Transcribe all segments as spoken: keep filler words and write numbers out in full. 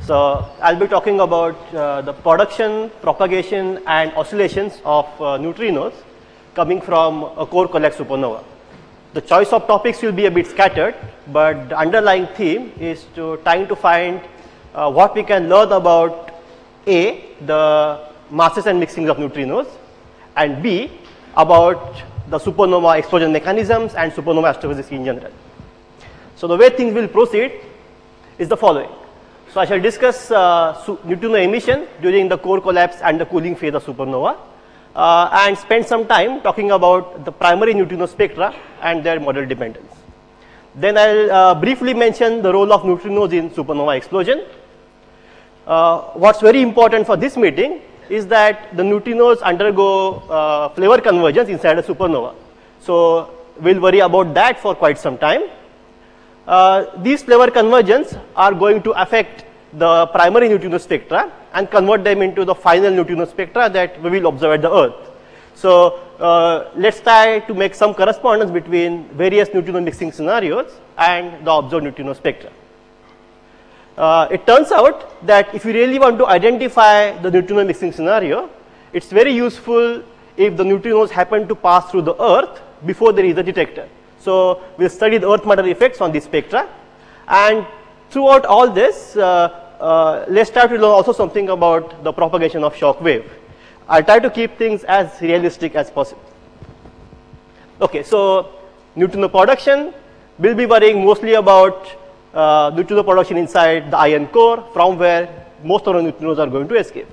So I'll be talking about uh, the production, propagation and oscillations of uh, neutrinos coming from a core collapse supernova. The choice of topics will be a bit scattered, but the underlying theme is to trying to find uh, what we can learn about A, the masses and mixings of neutrinos, and B, about the supernova explosion mechanisms and supernova astrophysics in general. So the way things will proceed is the following. So I shall discuss uh, neutrino emission during the core collapse and the cooling phase of supernova, uh, and spend some time talking about the primary neutrino spectra and their model dependence. Then I'll uh, briefly mention the role of neutrinos in supernova explosion. Uh, what's very important for this meeting is that the neutrinos undergo uh, flavor convergence inside a supernova. So we'll worry about that for quite some time. Uh, these flavor convergence are going to affect the primary neutrino spectra and convert them into the final neutrino spectra that we will observe at the Earth. So uh, let's try to make some correspondence between various neutrino mixing scenarios and the observed neutrino spectra. Uh, it turns out that if you really want to identify the neutrino mixing scenario, it's very useful if the neutrinos happen to pass through the Earth before there is a detector. So we'll study the Earth matter effects on this spectra, and throughout all this, uh, uh, let's try to learn also something about the propagation of shock wave. I'll try to keep things as realistic as possible. Okay, so neutrino production, we'll be worrying mostly about uh, neutrino production inside the iron core, from where most of the neutrinos are going to escape.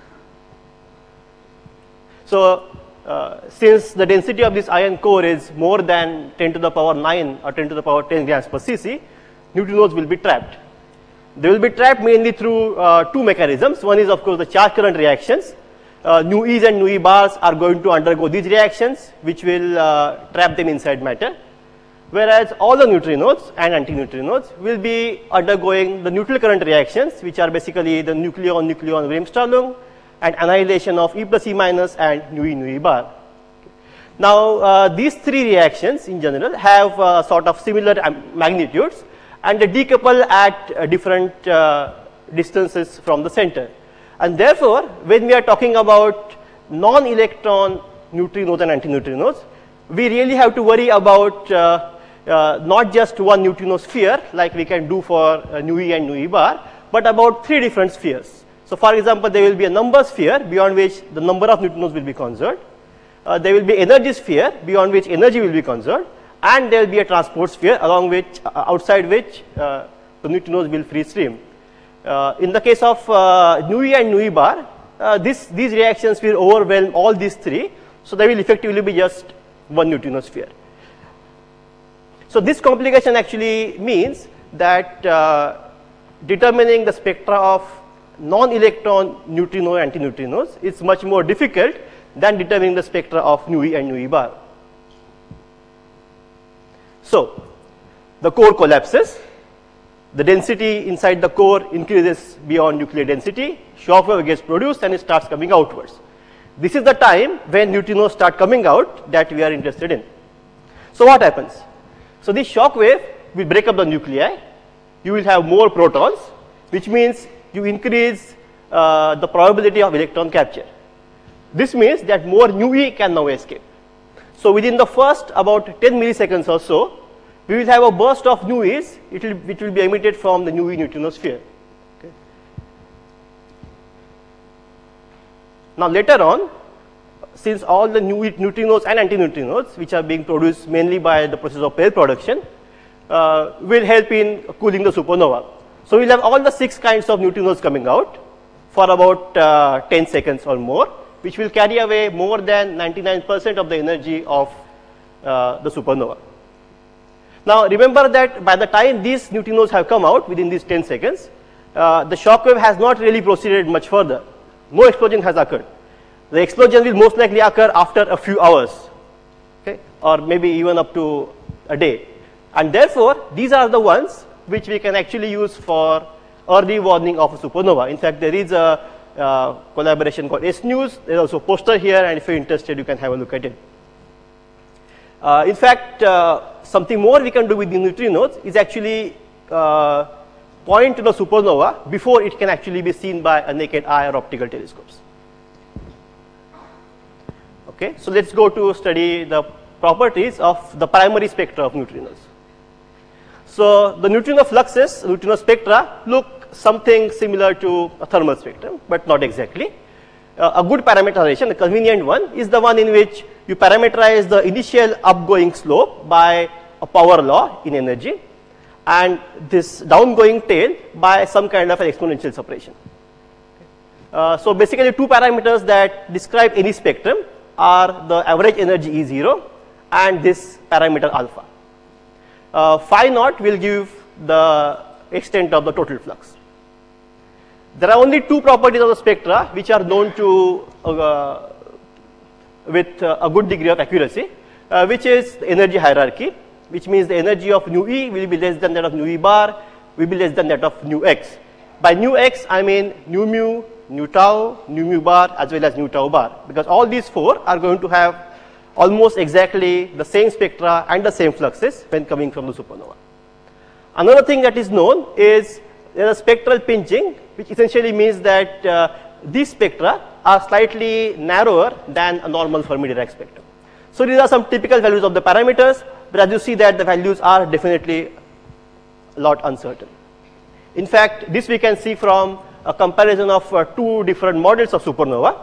So Uh, since the density of this iron core is more than ten to the power nine or ten to the power ten grams per cc, neutrinos will be trapped. They will be trapped mainly through uh, two mechanisms. One is, of course, the charge current reactions. Uh, nu E's and nu E bars are going to undergo these reactions, which will uh, trap them inside matter. Whereas all the neutrinos and antineutrinos will be undergoing the neutral current reactions, which are basically the nucleon-nucleon Wilhelm-Strahlung and annihilation of E plus E minus and nu E nu E bar. Now uh, these three reactions in general have uh, sort of similar um, magnitudes, and they decouple at uh, different uh, distances from the center. And therefore, when we are talking about non-electron neutrinos and antineutrinos, we really have to worry about uh, uh, not just one neutrino sphere like we can do for uh, nu E and nu E bar, but about three different spheres. So for example, there will be a number sphere beyond which the number of neutrinos will be conserved. Uh, there will be energy sphere beyond which energy will be conserved, and there will be a transport sphere along which uh, outside which uh, the neutrinos will free stream. Uh, in the case of uh, nu E and nu E bar, uh, this, these reactions will overwhelm all these three, so there will effectively be just one neutrino sphere. So this complication actually means that uh, determining the spectra of non-electron neutrino and antineutrinos is much more difficult than determining the spectra of nu E and nu E bar. So the core collapses, the density inside the core increases beyond nuclear density, shock wave gets produced and it starts coming outwards. This is the time when neutrinos start coming out that we are interested in. So what happens? So this shock wave will break up the nuclei, you will have more protons, which means you increase uh, the probability of electron capture. This means that more nu E can now escape. So within the first about ten milliseconds or so, we will have a burst of nu E's, it will, it will be emitted from the nu E neutrino sphere. Okay. Now later on, since all the nu E neutrinos and antineutrinos, which are being produced mainly by the process of pair production, uh, will help in cooling the supernova. So we'll have all the six kinds of neutrinos coming out for about uh, ten seconds or more, which will carry away more than ninety-nine percent of the energy of uh, the supernova. Now remember that by the time these neutrinos have come out within these ten seconds, uh, the shock wave has not really proceeded much further. No explosion has occurred. The explosion will most likely occur after a few hours, okay, or maybe even up to a day. And therefore, these are the ones which we can actually use for early warning of a supernova. In fact, there is a uh, collaboration called S NEWS. There is also a poster here, and if you're interested, you can have a look at it. Uh, in fact, uh, something more we can do with the neutrinos is actually uh, point to the supernova before it can actually be seen by a naked eye or optical telescopes. Okay, so let's go to study the properties of the primary spectra of neutrinos. So the neutrino fluxes, neutrino spectra look something similar to a thermal spectrum, but not exactly. Uh, a good parameterization, a convenient one, is the one in which you parameterize the initial upgoing slope by a power law in energy, and this downgoing tail by some kind of an exponential separation. Uh, so basically, two parameters that describe any spectrum are the average energy E zero and this parameter alpha. Uh, phi naught will give the extent of the total flux. There are only two properties of the spectra which are known to uh, with uh, a good degree of accuracy, uh, which is the energy hierarchy, which means the energy of nu E will be less than that of nu E bar, will be less than that of nu x. By nu x, I mean nu mu, nu tau, nu mu bar, as well as nu tau bar, because all these four are going to have almost exactly the same spectra and the same fluxes when coming from the supernova. Another thing that is known is there is spectral pinching, which essentially means that uh, these spectra are slightly narrower than a normal Fermi-Dirac spectrum. So these are some typical values of the parameters, but as you see that the values are definitely a lot uncertain. In fact, this we can see from a comparison of uh, two different models of supernova.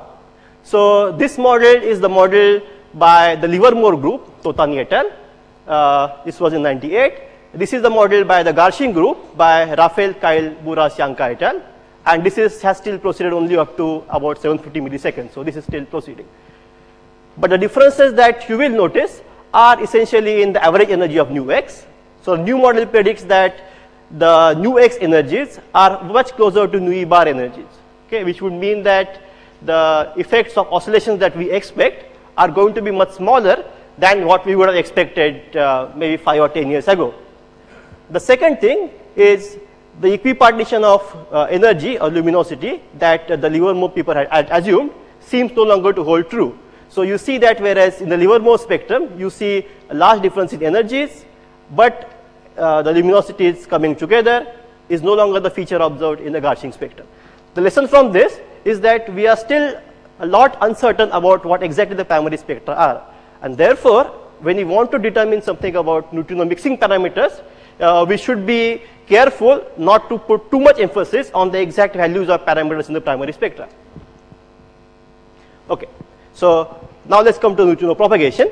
So this model is the model by the Livermore group, Totani et al. Uh, this was in ninety-eight. This is the model by the Garching group by Raphael, Kyle, Buras, Yanka et al. And this is, has still proceeded only up to about seven hundred fifty milliseconds. So this is still proceeding. But the differences that you will notice are essentially in the average energy of nu x. So new model predicts that the nu x energies are much closer to nu E bar energies, okay, which would mean that the effects of oscillations that we expect are going to be much smaller than what we would have expected uh, maybe five or ten years ago. The second thing is the equipartition of uh, energy or luminosity that uh, the Livermore people had, had assumed seems no longer to hold true. So you see that whereas in the Livermore spectrum you see a large difference in energies, but uh, the luminosities coming together is no longer the feature observed in the Garching spectrum. The lesson from this is that we are still a lot uncertain about what exactly the primary spectra are, and therefore when we want to determine something about neutrino mixing parameters, uh, we should be careful not to put too much emphasis on the exact values of parameters in the primary spectra. Okay, so now let's come to neutrino propagation.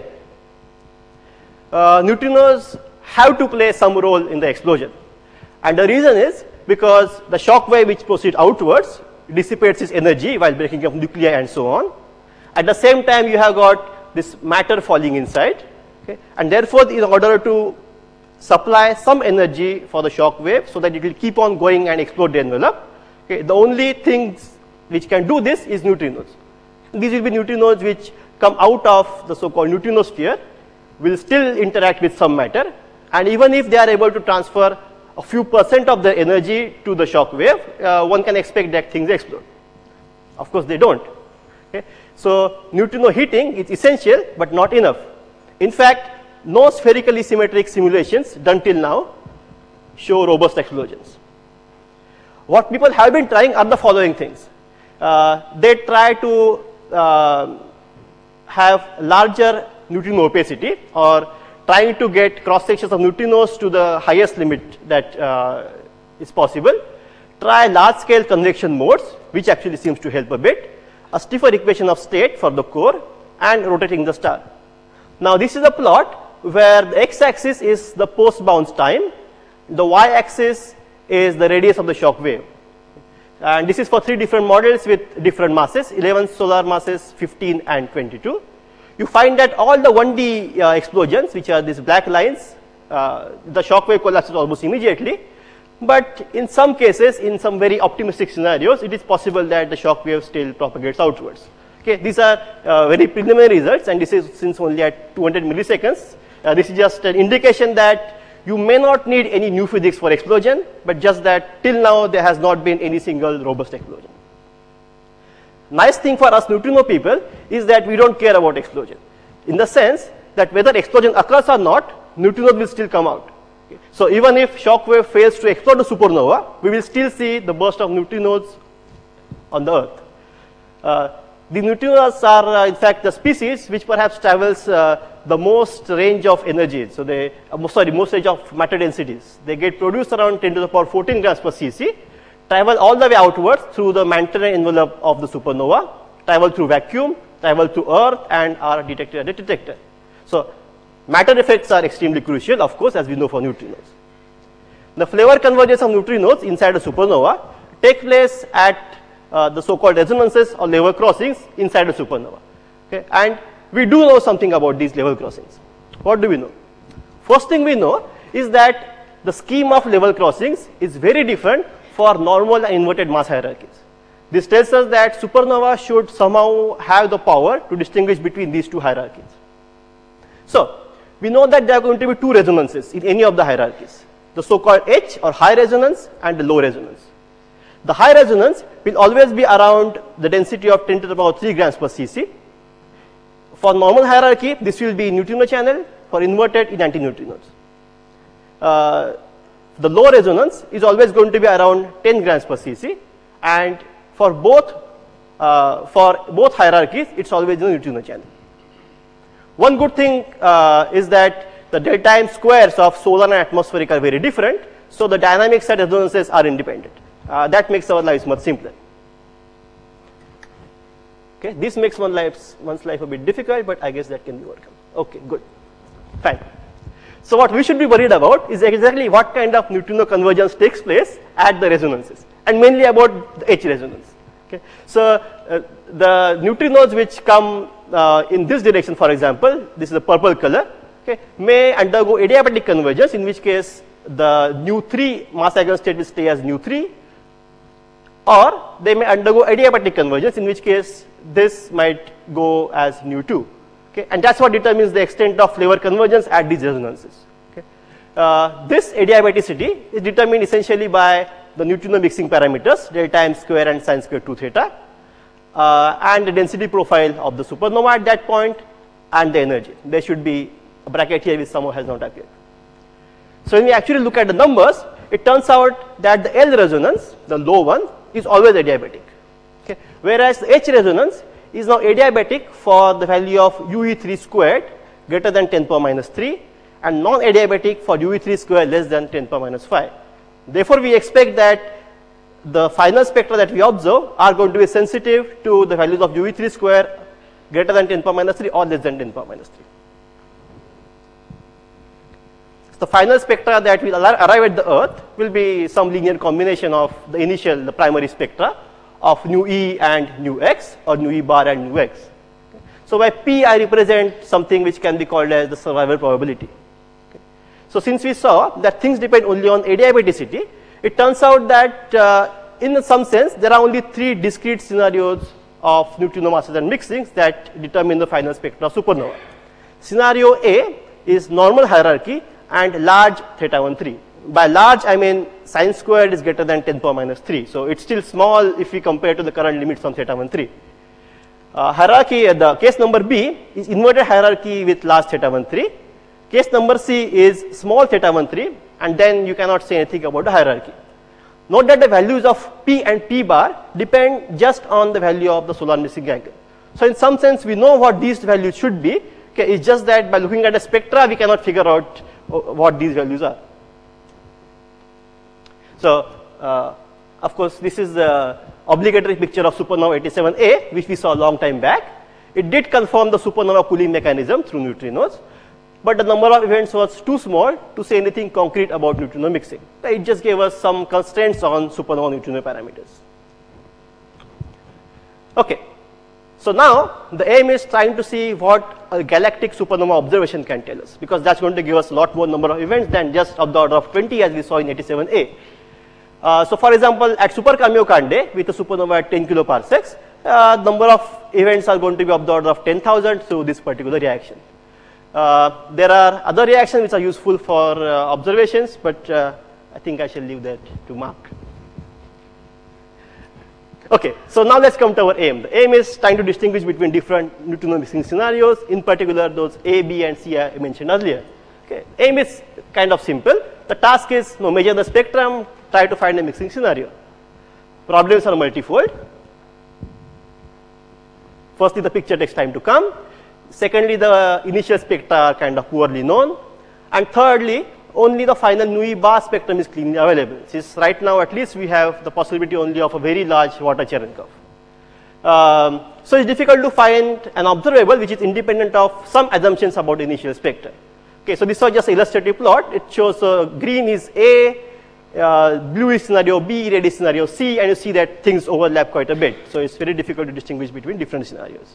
Uh, neutrinos have to play some role in the explosion, and the reason is because the shock wave which proceeds outwards dissipates its energy while breaking up nuclei and so on. At the same time, you have got this matter falling inside, okay? And therefore, in order to supply some energy for the shock wave so that it will keep on going and explode the envelope, okay, the only things which can do this is neutrinos. These will be neutrinos which come out of the so-called neutrinosphere, will still interact with some matter, and even if they are able to transfer a few percent of the energy to the shock wave, uh, one can expect that things explode. Of course, they don't. Okay? So neutrino heating is essential, but not enough. In fact, no spherically symmetric simulations done till now show robust explosions. What people have been trying are the following things. Uh, they try to uh, have larger neutrino opacity, or trying to get cross sections of neutrinos to the highest limit that uh, is possible, try large scale convection modes, which actually seems to help a bit, a stiffer equation of state for the core, and rotating the star. Now this is a plot where the x axis is the post bounce time, the y axis is the radius of the shock wave, and this is for three different models with different masses, eleven solar masses, fifteen and twenty-two. You find that all the one D uh, explosions, which are these black lines, uh, the shock wave collapses almost immediately, but in some cases, in some very optimistic scenarios, it is possible that the shock wave still propagates outwards. Okay, these are uh, very preliminary results, and this is since only at two hundred milliseconds. Uh, this is just an indication that you may not need any new physics for explosion, but just that till now there has not been any single robust explosion. Nice thing for us neutrino people is that we don't care about explosion, in the sense that whether explosion occurs or not, neutrinos will still come out. Okay. So even if shock wave fails to explode a supernova, we will still see the burst of neutrinos on the Earth. Uh, the neutrinos are uh, in fact the species which perhaps travels uh, the most range of energies. So they, uh, sorry, most range of matter densities. They get produced around ten to the power fourteen grams per cc, travel all the way outwards through the mantle envelope of the supernova, travel through vacuum, travel through Earth, and are detected at the detector. So matter effects are extremely crucial, of course, as we know for neutrinos. The flavor convergence of neutrinos inside a supernova take place at uh, the so-called resonances or level crossings inside a supernova. Okay? And we do know something about these level crossings. What do we know? First thing we know is that the scheme of level crossings is very different for normal and inverted mass hierarchies. This tells us that supernova should somehow have the power to distinguish between these two hierarchies. So we know that there are going to be two resonances in any of the hierarchies, the so-called H or high resonance and the low resonance. The high resonance will always be around the density of ten to the power three grams per cc. For normal hierarchy, this will be neutrino channel, for inverted in antineutrinos. Uh, the low resonance is always going to be around ten grams per cc, and for both, uh, for both hierarchies, it's always in the neutrino channel. One good thing uh, is that the delta M squares of solar and atmospheric are very different, so the dynamic set resonances are independent. Uh, that makes our lives much simpler. Okay, this makes one life, one's life a bit difficult, but I guess that can be overcome. Okay, good, fine. So what we should be worried about is exactly what kind of neutrino convergence takes place at the resonances, and mainly about the H resonance. Okay, so uh, the neutrinos which come uh, in this direction, for example, this is the purple color, okay, may undergo adiabatic convergence, in which case the nu three mass eigen state will stay as nu three, or they may undergo adiabatic convergence, in which case this might go as nu two. Okay, and that's what determines the extent of flavor convergence at these resonances. Okay. Uh, this adiabaticity is determined essentially by the neutrino mixing parameters, delta M square and sine square two theta, uh, and the density profile of the supernova at that point, and the energy. There should be a bracket here which somehow has not appeared. So when we actually look at the numbers, it turns out that the L resonance, the low one, is always adiabatic. Okay. Whereas the H resonance is now adiabatic for the value of U E three squared greater than ten power minus three, and non-adiabatic for U E three squared less than ten power minus five. Therefore, we expect that the final spectra that we observe are going to be sensitive to the values of U E three squared greater than ten power minus three or less than ten power minus three. The final spectra that will arrive at the Earth will be some linear combination of the initial, the primary spectra of nu E and nu X, or nu E bar and nu X. Okay. So by P, I represent something which can be called as the survival probability. Okay. So since we saw that things depend only on adiabaticity, it turns out that uh, in some sense there are only three discrete scenarios of neutrino masses and mixings that determine the final spectra of supernova. Scenario A is normal hierarchy and large theta one three. By large, I mean sine squared is greater than ten power minus three. So it's still small if we compare to the current limits on theta one three. Uh, hierarchy, uh, the case number B is inverted hierarchy with large theta one three. Case number C is small theta one three, and then you cannot say anything about the hierarchy. Note that the values of P and P bar depend just on the value of the solar missing angle. So in some sense, we know what these values should be. Okay, it's just that by looking at the spectra, we cannot figure out what these values are. So, uh, of course, this is the obligatory picture of supernova eighty-seven A, which we saw a long time back. It did confirm the supernova cooling mechanism through neutrinos, but the number of events was too small to say anything concrete about neutrino mixing. It just gave us some constraints on supernova neutrino parameters. Okay. So now the aim is trying to see what a galactic supernova observation can tell us, because that's going to give us a lot more number of events than just of the order of twenty as we saw in eighty-seven A. Uh, so for example, at Super Kamiokande with a supernova at ten kiloparsecs, uh, number of events are going to be of the order of ten thousand through this particular reaction. Uh, there are other reactions which are useful for uh, observations, but uh, I think I shall leave that to Mark. Okay, so now let's come to our aim. The aim is trying to distinguish between different neutrino mixing scenarios, in particular those A, B, and C I mentioned earlier. Okay, aim is kind of simple. The task is you know, measure the spectrum, try to find a mixing scenario. Problems are multifold. Firstly, the picture takes time to come. Secondly, the initial spectra are kind of poorly known. And thirdly, only the final Nui bar spectrum is cleanly available. Since right now, at least, we have the possibility only of a very large water Cherenkov. Um, so it's difficult to find an observable which is independent of some assumptions about initial spectra. Okay, so this was just an illustrative plot. It shows uh, green is A, uh, blue is scenario B, red is scenario C, and you see that things overlap quite a bit. So it's very difficult to distinguish between different scenarios.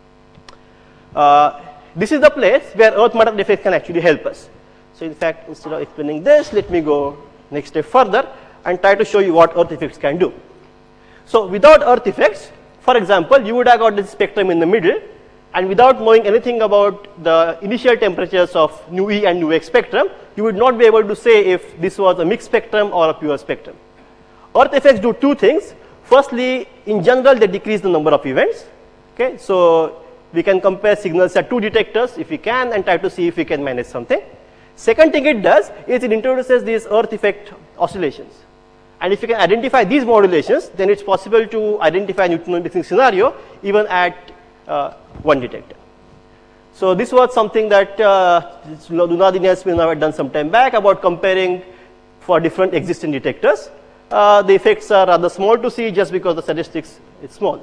Uh, this is the place where Earth matter effects can actually help us. So in fact, instead of explaining this, let me go next step further and try to show you what Earth effects can do. So without Earth effects, for example, you would have got this spectrum in the middle, and without knowing anything about the initial temperatures of nu E and nu X spectrum, you would not be able to say if this was a mixed spectrum or a pure spectrum. Earth effects do two things. Firstly, in general, they decrease the number of events. Okay, so we can compare signals at two detectors if we can and try to see if we can manage something. Second thing it does is it introduces these Earth effect oscillations. And if you can identify these modulations, then it's possible to identify a neutrino mixing scenario even at uh, one detector. So this was something that uh, Lunard and Yasmin had done some time back about comparing for different existing detectors. Uh, the effects are rather small to see just because the statistics is small.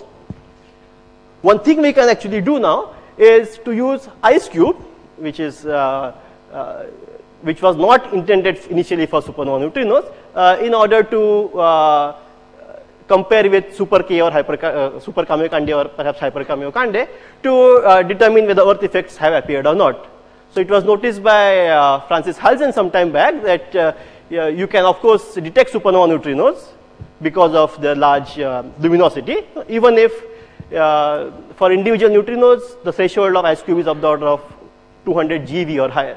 One thing we can actually do now is to use IceCube, which is uh, uh, which was not intended initially for supernova neutrinos, uh, in order to uh, compare with super K or hyper uh, super Kamiokande or perhaps hyper Kamiokande to uh, determine whether Earth effects have appeared or not. So it was noticed by uh, Francis Halzen some time back that uh, yeah, you can of course detect supernova neutrinos because of the large uh, luminosity, even if uh, for individual neutrinos the threshold of IceCube is of the order of two hundred G V or higher.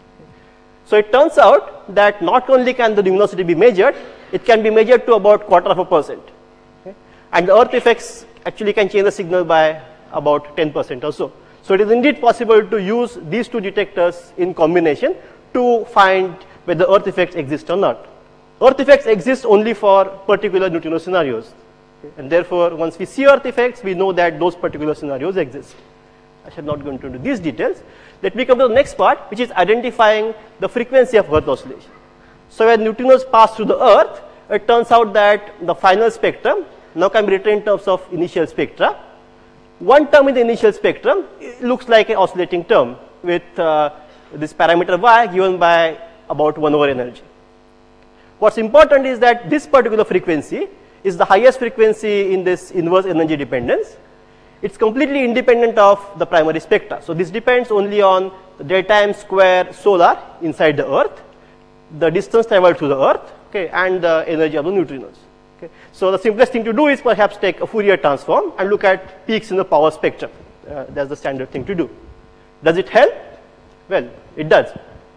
So it turns out that not only can the luminosity be measured, it can be measured to about quarter of a percent. Okay? And the Earth effects actually can change the signal by about ten percent or so. So it is indeed possible to use these two detectors in combination to find whether Earth effects exist or not. Earth effects exist only for particular neutrino scenarios. Okay? And therefore, once we see Earth effects, we know that those particular scenarios exist. I shall not go into these details. Let me come to the next part, which is identifying the frequency of Earth oscillation. So when neutrinos pass through the Earth, it turns out that the final spectrum now can be written in terms of initial spectra. One term in the initial spectrum looks like an oscillating term with uh, this parameter y given by about one over energy. What's important is that this particular frequency is the highest frequency in this inverse energy dependence. It's completely independent of the primary spectra. So this depends only on the delta m square solar inside the Earth, the distance traveled to the Earth, okay, and the energy of the neutrinos. Okay. So the simplest thing to do is perhaps take a Fourier transform and look at peaks in the power spectrum. Uh, that's the standard thing to do. Does it help? Well, it does.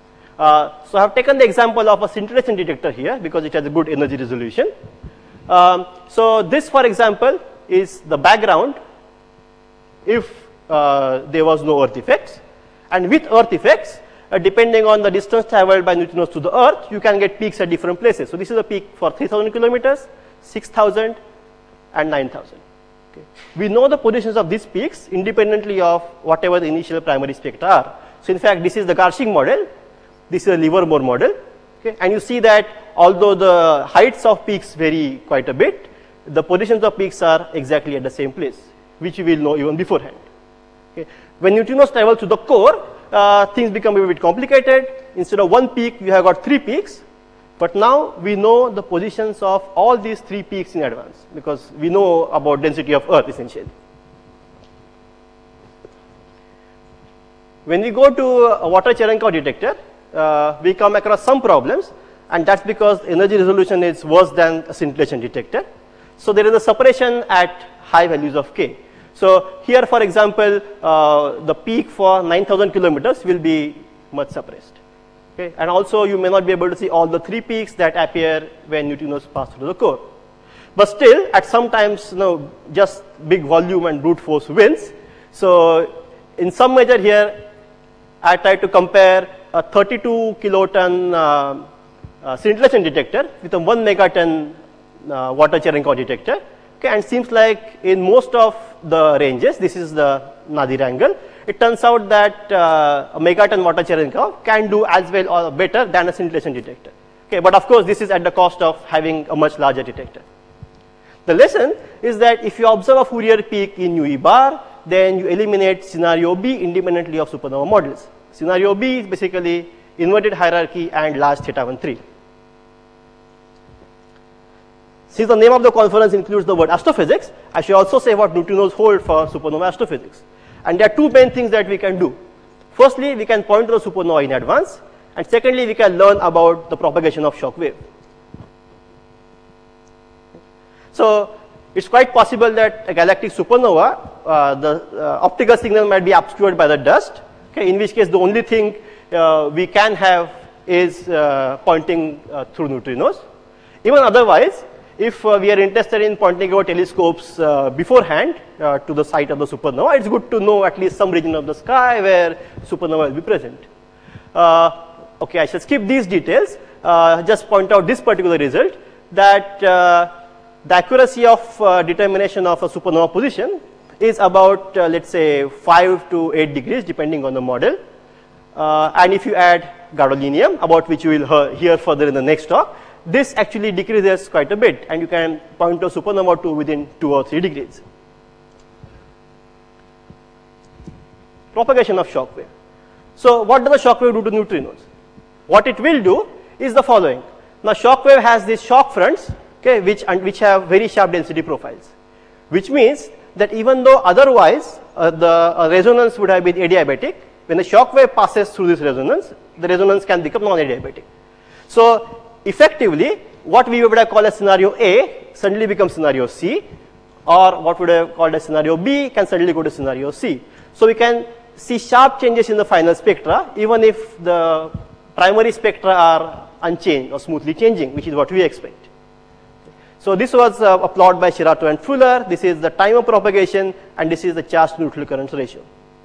Uh, so I have taken the example of a scintillation detector here because it has a good energy resolution. Um, so this, for example, is the background if uh, there was no Earth effects. And with Earth effects, uh, depending on the distance traveled by neutrinos to the Earth, you can get peaks at different places. So this is a peak for three thousand kilometers, six thousand, and nine thousand. Okay. We know the positions of these peaks independently of whatever the initial primary spectra are. So in fact, this is the Garching model. This is a Livermore model. Okay. And you see that although the heights of peaks vary quite a bit, the positions of peaks are exactly at the same place, which we will know even beforehand. Okay. When neutrinos travel to the core, uh, things become a bit complicated. Instead of one peak, you have got three peaks. But now we know the positions of all these three peaks in advance because we know about density of Earth essentially. When we go to a water Cherenkov detector, uh, we come across some problems, and that's because energy resolution is worse than a scintillation detector. So there is a separation at high values of K. So here, for example, uh, the peak for nine thousand kilometers will be much suppressed. Okay. And also you may not be able to see all the three peaks that appear when neutrinos pass through the core. But still, at some times, you know, just big volume and brute force wins. So in some measure here, I try to compare a thirty-two kiloton uh, uh, scintillation detector with a one megaton uh, water Cherenkov detector. Okay, and seems like in most of the ranges, this is the Nadir angle, it turns out that uh, a megaton water Cherenkov can do as well or better than a scintillation detector. Okay, but of course, this is at the cost of having a much larger detector. The lesson is that if you observe a Fourier peak in U E bar, then you eliminate scenario B independently of supernova models. Scenario B is basically inverted hierarchy and large theta one three. Since the name of the conference includes the word astrophysics, I should also say what neutrinos hold for supernova astrophysics. And there are two main things that we can do. Firstly, we can point to the supernova in advance, and secondly, we can learn about the propagation of shock wave. So it's quite possible that a galactic supernova, uh, the uh, optical signal might be obscured by the dust, okay, in which case the only thing uh, we can have is uh, pointing uh, through neutrinos. Even otherwise, if uh, we are interested in pointing our telescopes uh, beforehand uh, to the site of the supernova, it's good to know at least some region of the sky where supernova will be present. Uh, okay, I shall skip these details, uh, just point out this particular result, that uh, the accuracy of uh, determination of a supernova position is about, uh, let's say, five to eight degrees depending on the model. Uh, and if you add gadolinium, about which you will hear further in the next talk, this actually decreases quite a bit, and you can point to a supernova to within two or three degrees. Propagation of shock wave. So what does the shock wave do to neutrinos? What it will do is the following. Now shock wave has these shock fronts, okay, which, and which have very sharp density profiles, which means that even though otherwise uh, the uh, resonance would have been adiabatic, when the shock wave passes through this resonance, the resonance can become non-adiabatic. So effectively, what we would have called as scenario A suddenly becomes scenario C, or what we would have called as scenario B can suddenly go to scenario C. So we can see sharp changes in the final spectra, even if the primary spectra are unchanged or smoothly changing, which is what we expect. So this was uh, a plot by Shirato and Fuller. This is the time of propagation, and this is the charge to neutral currents ratio.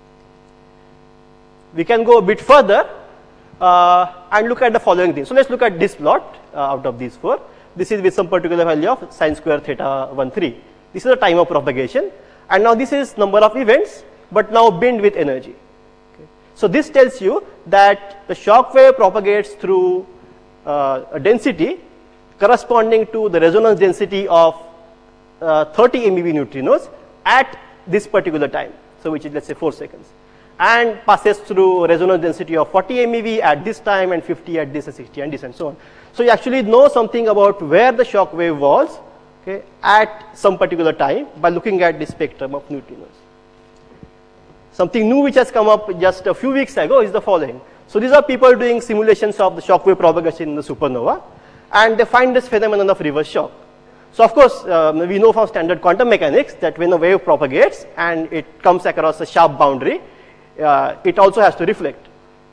We can go a bit further uh, and look at the following thing. So let's look at this plot uh, out of these four. This is with some particular value of sine square theta one three. This is the time of propagation, and now this is number of events, but now binned with energy. Okay. So this tells you that the shock wave propagates through uh, a density corresponding to the resonance density of uh, thirty MeV neutrinos at this particular time, so which is, let's say, four seconds, and passes through resonance density of forty MeV at this time and fifty at this and sixty and this and so on. So you actually know something about where the shock wave was, okay, at some particular time by looking at the spectrum of neutrinos. Something new which has come up just a few weeks ago is the following. So these are people doing simulations of the shock wave propagation in the supernova, and they find this phenomenon of reverse shock. So of course, um, we know from standard quantum mechanics that when a wave propagates and it comes across a sharp boundary, uh, it also has to reflect.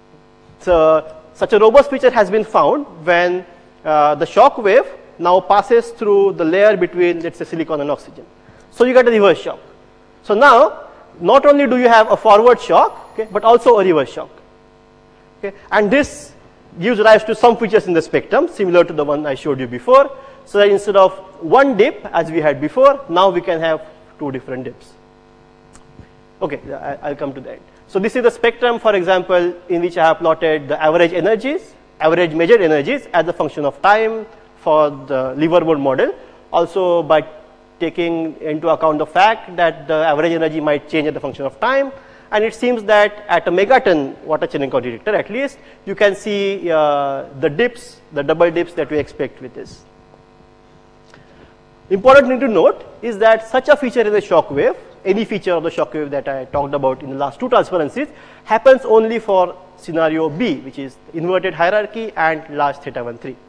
So such a robust feature has been found when uh, the shock wave now passes through the layer between, let's say, silicon and oxygen. So you get a reverse shock. So now, not only do you have a forward shock, okay, but also a reverse shock. Okay, and this gives rise to some features in the spectrum similar to the one I showed you before. So that instead of one dip as we had before, now we can have two different dips. Okay, I'll come to that. So this is the spectrum, for example, in which I have plotted the average energies, average measured energies as a function of time for the Livermore model, also by taking into account the fact that the average energy might change as a function of time. And it seems that at a megaton water Cherenkov detector, at least, you can see uh, the dips, the double dips that we expect with this. Important thing to note is that such a feature in the shock wave, any feature of the shock wave that I talked about in the last two transparencies, happens only for scenario B, which is inverted hierarchy and large theta one three.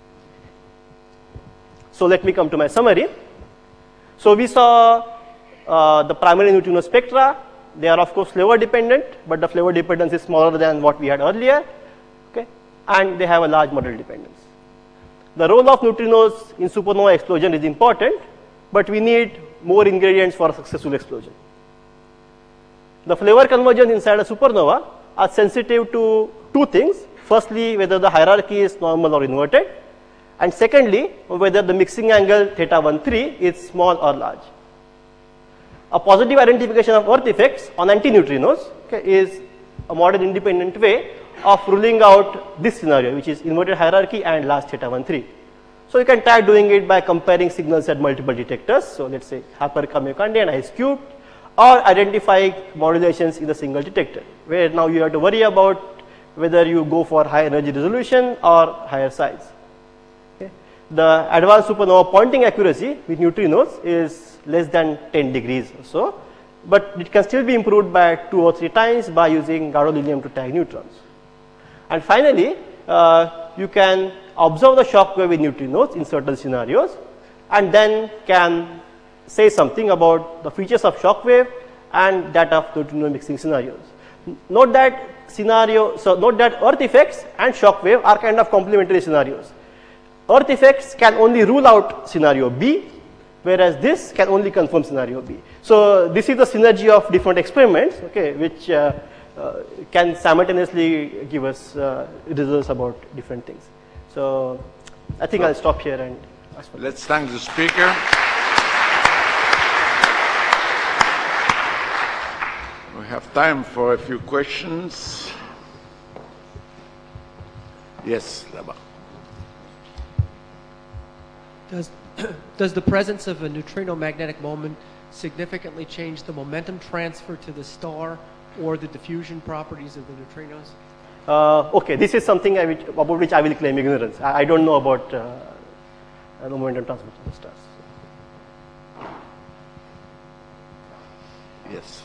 So let me come to my summary. So we saw uh, the primary neutrino spectra. They are of course flavor dependent, but the flavor dependence is smaller than what we had earlier, okay, and they have a large model dependence. The role of neutrinos in supernova explosion is important, but we need more ingredients for a successful explosion. The flavor convergence inside a supernova are sensitive to two things. Firstly, whether the hierarchy is normal or inverted, and secondly, whether the mixing angle theta one three is small or large. A positive identification of earth effects on antineutrinos, okay, is a model independent way of ruling out this scenario, which is inverted hierarchy and large theta one three. So you can try doing it by comparing signals at multiple detectors. So let's say Harper-Kamiokande and ICE cubed, or identifying modulations in a single detector, where now you have to worry about whether you go for high energy resolution or higher size. Okay. The advanced supernova pointing accuracy with neutrinos is less than ten degrees or so, but it can still be improved by two or three times by using gadolinium to tag neutrons. And finally, uh, you can observe the shock wave with neutrinos in certain scenarios, and then can say something about the features of shock wave and that of neutrino mixing scenarios. Note that scenario, so note that earth effects and shock wave are kind of complementary scenarios. Earth effects can only rule out scenario B, whereas this can only confirm scenario B. So this is the synergy of different experiments, okay, which uh, uh, can simultaneously give us uh, results about different things. So I think I'll stop here and ask for Let's thank the speaker. We have time for a few questions. Yes, Laba. Does, does the presence of a neutrino magnetic moment significantly change the momentum transfer to the star or the diffusion properties of the neutrinos? Uh, okay, this is something I which, about which I will claim ignorance. I, I don't know about uh, the momentum transfer to the stars. Yes.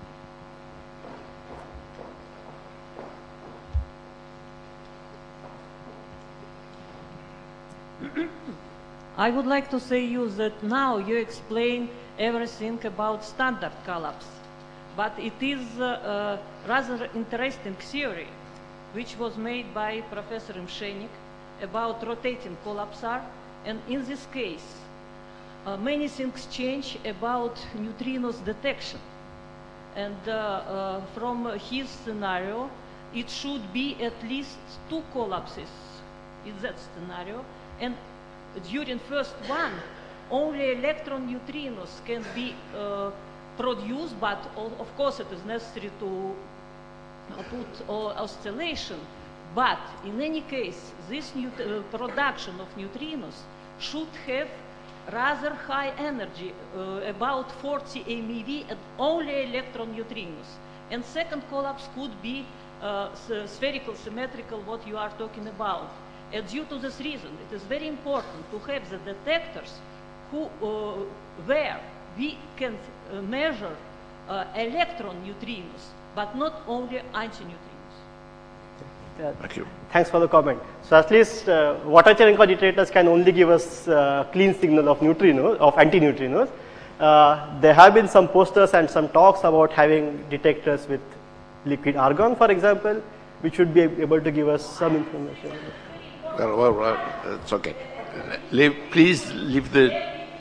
I would like to say you that now you explain everything about standard collapse, but it is uh, a rather interesting theory which was made by Professor Mshenik about rotating collapsar, and in this case uh, many things change about neutrinos detection, and uh, uh, from his scenario it should be at least two collapses in that scenario, and during first one, only electron neutrinos can be uh, produced, but of course it is necessary to uh, put uh, oscillation. But in any case, this uh, production of neutrinos should have rather high energy, uh, about forty M E V, and only electron neutrinos. And second collapse could be uh, spherical symmetrical, what you are talking about. And due to this reason, it is very important to have the detectors who, uh, where we can uh, measure uh, electron neutrinos, but not only antineutrinos. Uh, Thank you. Thanks for the comment. So at least uh, water Cherenkov detectors can only give us uh, clean signal of neutrinos, of antineutrinos. Uh, there have been some posters and some talks about having detectors with liquid argon, for example, which would be able to give us some information. Well, well, well, it's okay. Leave, please leave the.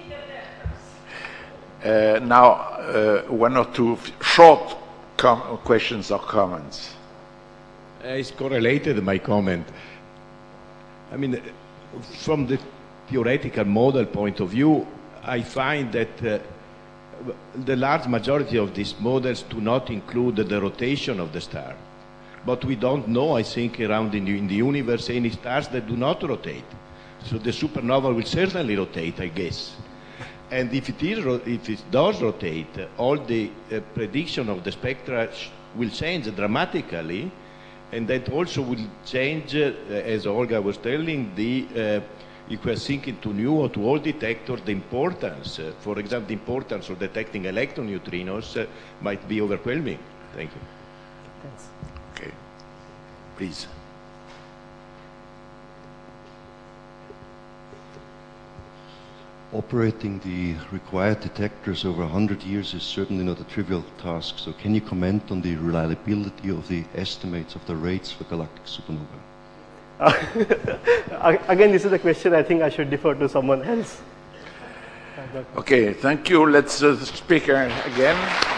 Uh, now, uh, one or two short com questions or comments. Uh, it's correlated, my comment. I mean, from the theoretical model point of view, I find that uh, the large majority of these models do not include the rotation of the star. But we don't know, I think, around in the, in the universe any stars that do not rotate. So the supernova will certainly rotate, I guess. And if it, is, if it does rotate, uh, all the uh, prediction of the spectra will change dramatically, and that also will change, uh, as Olga was telling, the, uh, if we are thinking to new or to old detectors, the importance, uh, for example, the importance of detecting electron neutrinos uh, might be overwhelming. Thank you. Thanks. Okay, please. Operating the required detectors over one hundred years is certainly not a trivial task, so can you comment on the reliability of the estimates of the rates for galactic supernova? Uh, again, this is a question I think I should defer to someone else. Okay, thank you. Let's uh, the speaker again.